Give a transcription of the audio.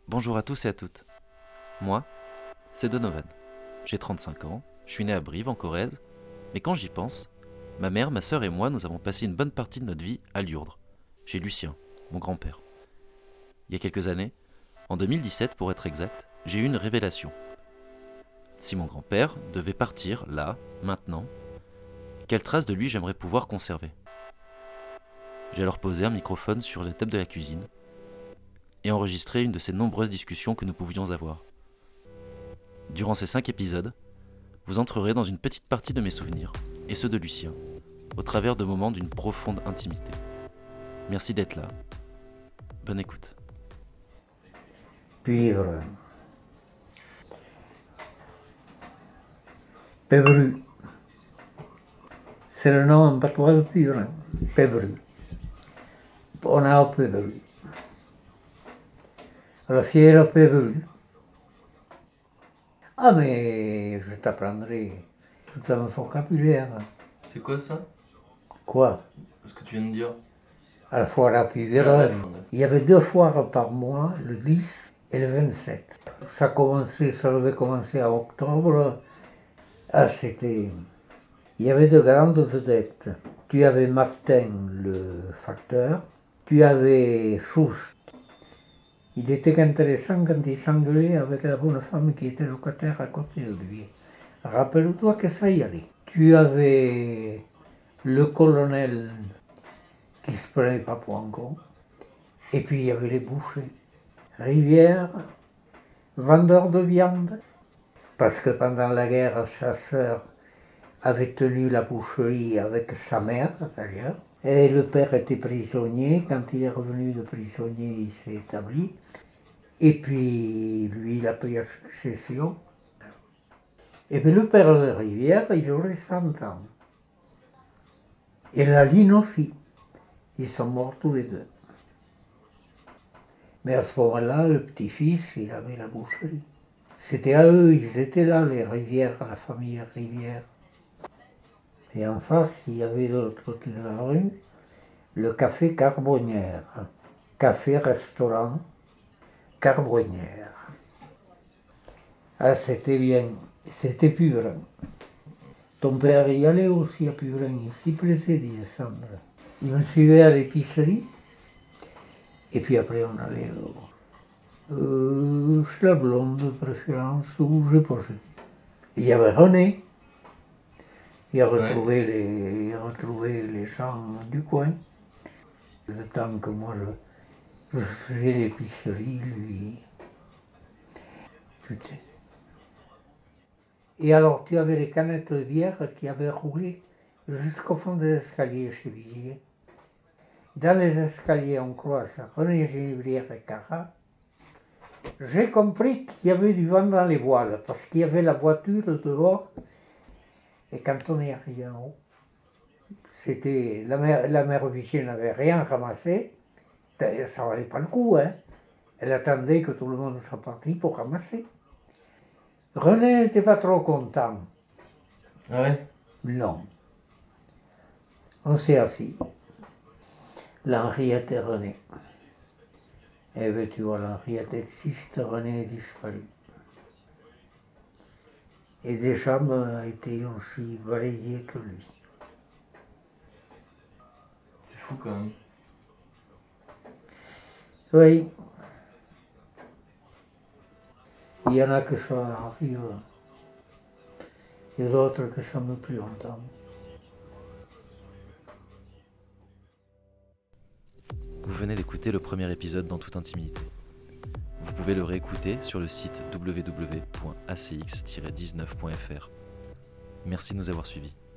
Bonjour à tous et à toutes. Moi, c'est Donovan. J'ai 35 ans, je suis né à Brive en Corrèze, mais quand j'y pense, ma mère, ma sœur et moi, nous avons passé une bonne partie de notre vie à Liurdres, chez Lucien, mon grand-père. Il y a quelques années, en 2017 pour être exact, j'ai eu une révélation. Si mon grand-père devait partir, là, maintenant, quelle trace de lui j'aimerais pouvoir conserver ? J'ai alors posé un microphone sur la table de la cuisine et enregistré une de ces nombreuses discussions que nous pouvions avoir. Durant ces 5 épisodes, vous entrerez dans une petite partie de mes souvenirs, et ceux de Lucien, au travers de moments d'une profonde intimité. Merci d'être là. Bonne écoute. Pivre. Pevru. C'est le nom en patois de Pivre. Pevru. On a Pevru. La fière Pevru. Ah mais je t'apprendrai tout un vocabulaire. C'est quoi ça ? Quoi ? Ce que tu viens de dire. À la foire à Pivre. Il y avait 2 foires par mois, le 10 et le 27. Ça devait commencer en octobre. Ah, c'était... Il y avait de grandes vedettes. Tu avais Martin, le facteur. Tu avais Schust. Il était intéressant quand il s'engueulait avec la bonne femme qui était locataire à côté de lui. Rappelle-toi que ça y allait. Tu avais le colonel qui se prenait pas pour un con. Et puis il y avait les bouchers. Rivière, vendeur de viande. Parce que pendant la guerre, sa sœur avait tenu la boucherie avec sa mère, d'ailleurs. Et le père était prisonnier. Quand il est revenu de prisonnier, il s'est établi. Et puis, lui, il a pris la succession. Et puis, le père de Rivière, il aurait 100 ans. Et la Line aussi. Ils sont morts tous les deux. Mais à ce moment-là, le petit-fils, il avait la boucherie. C'était à eux, ils étaient là, les Rivières, la famille Rivière. Et en face, il y avait de l'autre côté de la rue, le café Carbonnière. Café-restaurant Carbonnière. Ah, c'était bien, c'était Puvrin. Ton père y allait aussi à Puvrin, il s'y plaisait d'y descendre. Il me suivait à l'épicerie, et puis après on allait chez la blonde de préférence, où j'ai posé. Il y avait René. Il a retrouvé les gens du coin. Le temps que moi je faisais l'épicerie, lui. Putain. Et alors tu avais les canettes de bière qui avaient roulé jusqu'au fond des escaliers chez Vigier. Dans les escaliers, on croise René Génévrière et Cara. J'ai compris qu'il y avait du vent dans les voiles, parce qu'il y avait la voiture dehors. Et quand on est arrivé en haut, c'était la mère Vichy n'avait rien ramassé, ça valait pas le coup, hein. Elle attendait que tout le monde soit parti pour ramasser. René n'était pas trop content. Ah ouais ? Non. On s'est assis. L'Henriette et René. Et bien tu vois, l'Henriette existe, René est disparu. Et des femmes étaient aussi balayées que lui. C'est fou quand même. Oui. Il y en a que ça arrive, et d'autres que ça met plus longtemps. Vous venez d'écouter le premier épisode dans toute intimité. Vous pouvez le réécouter sur le site www.acx-19.fr. Merci de nous avoir suivis.